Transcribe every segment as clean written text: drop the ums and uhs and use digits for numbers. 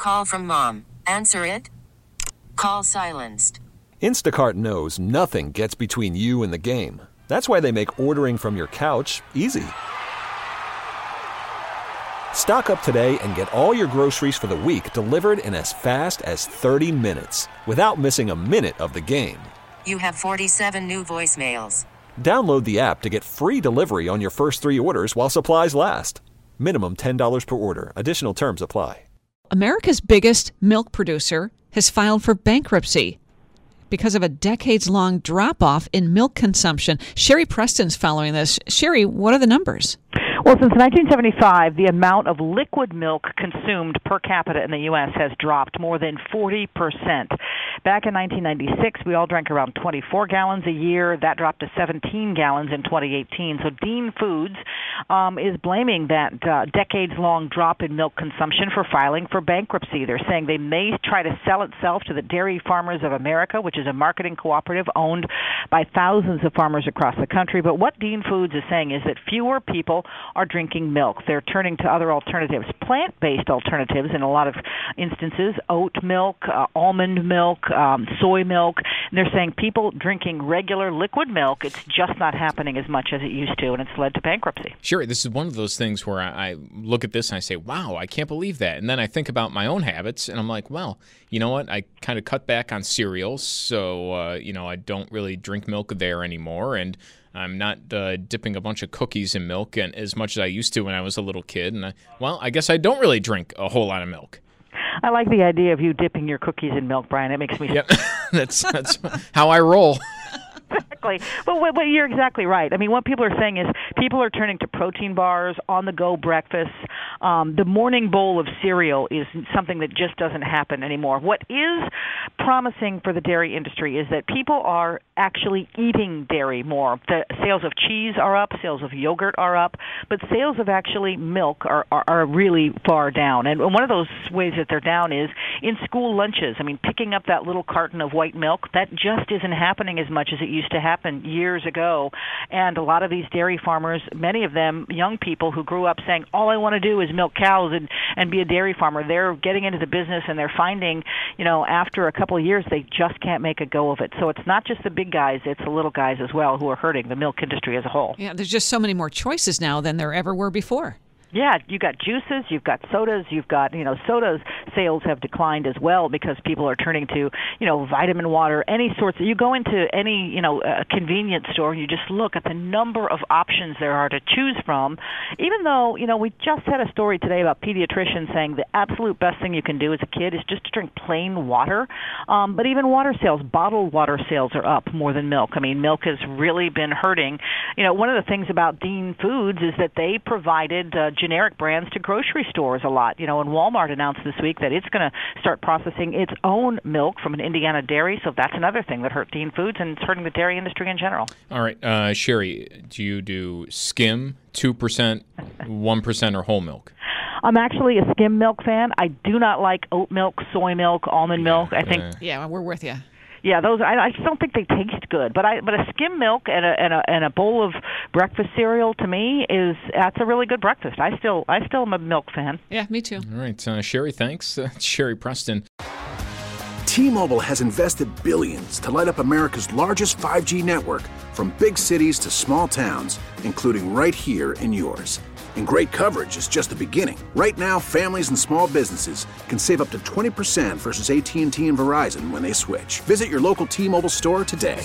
call from mom. Answer it. Call silenced. Instacart knows nothing gets between you and the game. That's why they make ordering from your couch easy. Stock up today and get all your groceries for the week delivered in as fast as 30 minutes without missing a minute of the game. You have 47 new voicemails. Download the app to get free delivery on your first 3 orders while supplies last. Minimum $10 per order. Additional terms apply. America's biggest milk producer has filed for bankruptcy because of a decades-long drop-off in milk consumption. Sherry Preston's following this. Sherry, what are the numbers? Well, since 1975, the amount of liquid milk consumed per capita in the U.S. has dropped more than 40%. Back in 1996, we all drank around 24 gallons a year. That dropped to 17 gallons in 2018. So Dean Foods is blaming that decades-long drop in milk consumption for filing for bankruptcy. They're saying they may try to sell itself to the Dairy Farmers of America, which is a marketing cooperative owned by thousands of farmers across the country. But what Dean Foods is saying is that fewer people are drinking milk. They're turning to other alternatives, plant-based alternatives in a lot of instances, oat milk, almond milk, soy milk. And they're saying people drinking regular liquid milk, it's just not happening as much as it used to, and it's led to bankruptcy. Sure, this is one of those things where I look at this and I say, wow, I can't believe that. And then I think about my own habits, and I'm like, well, you know what? I kind of cut back on cereals, so, I don't really drink milk there anymore, and I'm not dipping a bunch of cookies in milk and as much as I used to when I was a little kid. And I guess I don't really drink a whole lot of milk. I like the idea of you dipping your cookies in milk, Brian. It makes me... Yep, that's how I roll. Exactly. But you're exactly right. I mean, what people are saying is people are turning to protein bars, on-the-go breakfasts. The morning bowl of cereal is something that just doesn't happen anymore. What is promising for the dairy industry is that people are actually eating dairy more. The sales of cheese are up, sales of yogurt are up, but sales of actually milk are really far down. And one of those ways that they're down is in school lunches. I mean, picking up that little carton of white milk, that just isn't happening as much as it used to happen years ago. And a lot of these dairy farmers, many of them young people who grew up saying, all I want to do is milk cows and be a dairy farmer, they're getting into the business and they're finding, after a couple of years, they just can't make a go of it. So it's not just the big guys, it's the little guys as well who are hurting the milk industry as a whole. Yeah, there's just so many more choices now than there ever were before. Yeah, you've got juices, you've got sodas, you've got, sodas sales have declined as well because people are turning to, vitamin water, any sorts. You go into any, convenience store, you just look at the number of options there are to choose from, even though, we just had a story today about pediatricians saying the absolute best thing you can do as a kid is just to drink plain water. But even water sales, bottled water sales are up more than milk. I mean, milk has really been hurting. One of the things about Dean Foods is that they provided generic brands to grocery stores a lot. And Walmart announced this week that it's going to start processing its own milk from an Indiana dairy, so that's another thing that hurt Dean Foods and it's hurting the dairy industry in general. All right, Sherry, do you do skim, 2%, 1%, or whole milk? I'm actually a skim milk fan. I do not like oat milk, soy milk, almond milk. I think... Yeah, we're with you. Yeah, those I just don't think they taste good. But a skim milk and a bowl of breakfast cereal to me that's a really good breakfast. I still am a milk fan. Yeah, me too. All right, Sherry, thanks. Sherry Preston. T-Mobile has invested billions to light up America's largest 5G network, from big cities to small towns, including right here in yours. And great coverage is just the beginning. Right now, families and small businesses can save up to 20% versus AT&T and Verizon when they switch. Visit your local T-Mobile store today.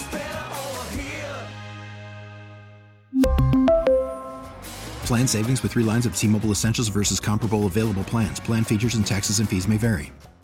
Plan savings with 3 lines of T-Mobile Essentials versus comparable available plans. Plan features and taxes and fees may vary.